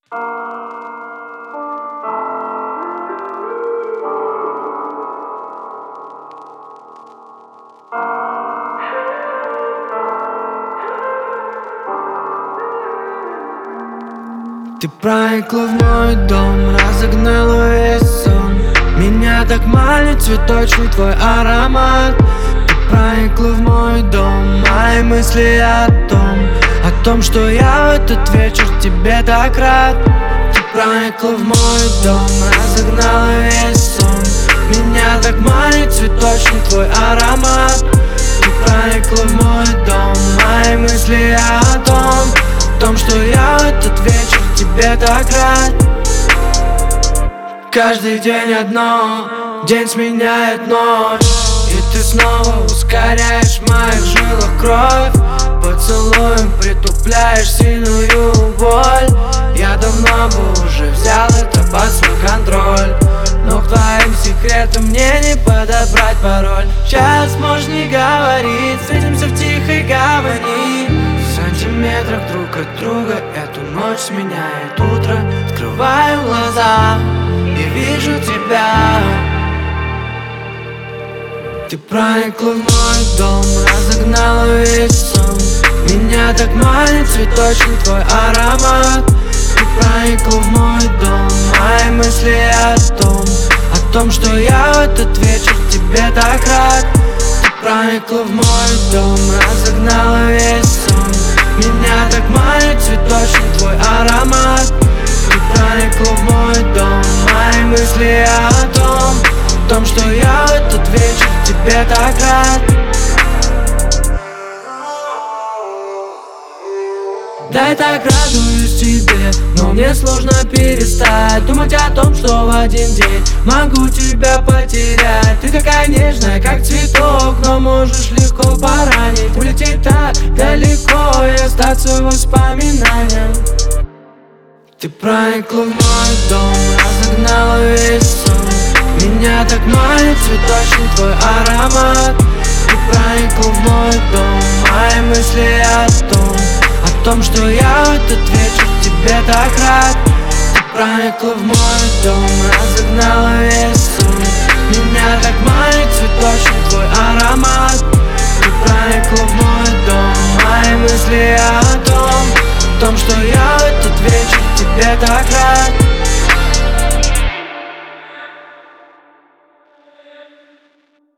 Ты проникла в мой дом, разогнала весь сон. Меня так манит цветочный твой аромат. Ты проникла в мой дом, мои мысли о том, что я в этот вечер тебе так рад. Ты проникла в мой дом, разогнала весь сон. Меня так манит цветочный твой аромат. Ты проникла в мой дом, мои мысли о том, что я в этот вечер тебе так рад. Каждый день одно, день сменяет ночь, и ты снова ускоряешь в моих жилах кровь. Поцелуем притупляешь сильную боль. Я давно бы уже взял это под свой контроль, но к твоим секретам мне не подобрать пароль. Сейчас можешь не говорить, встретимся в тихой гавани, в сантиметрах друг от друга. Эту ночь сменяет утро. Открываю глаза и вижу тебя. Ты проникла в мой дом, разогнала весь сон. Меня так манит цветочный твой аромат. Ты проникла в мой дом, мои мысли о том, что я в этот вечер тебе так рад. Ты проникла в мой дом, разогнала весь сон. Меня так манит цветочный твой аромат. Ты проникла в мой дом, мои мысли о том, что я в этот вечер тебе так рад. Да, я так радуюсь тебе, но мне сложно перестать думать о том, что в один день могу тебя потерять. Ты такая нежная, как цветок, но можешь легко поранить. Улететь так далеко и остаться воспоминанием. Ты проникла в мой дом, разогнала весь сон. Меня так манит цветочный твой аромат. Ты проникла в мой дом, мои мысли о том, что я в этот вечер тебе так рад. Ты проникла в мой дом, разогнала весь сон. Меня так манит цветочный твой аромат.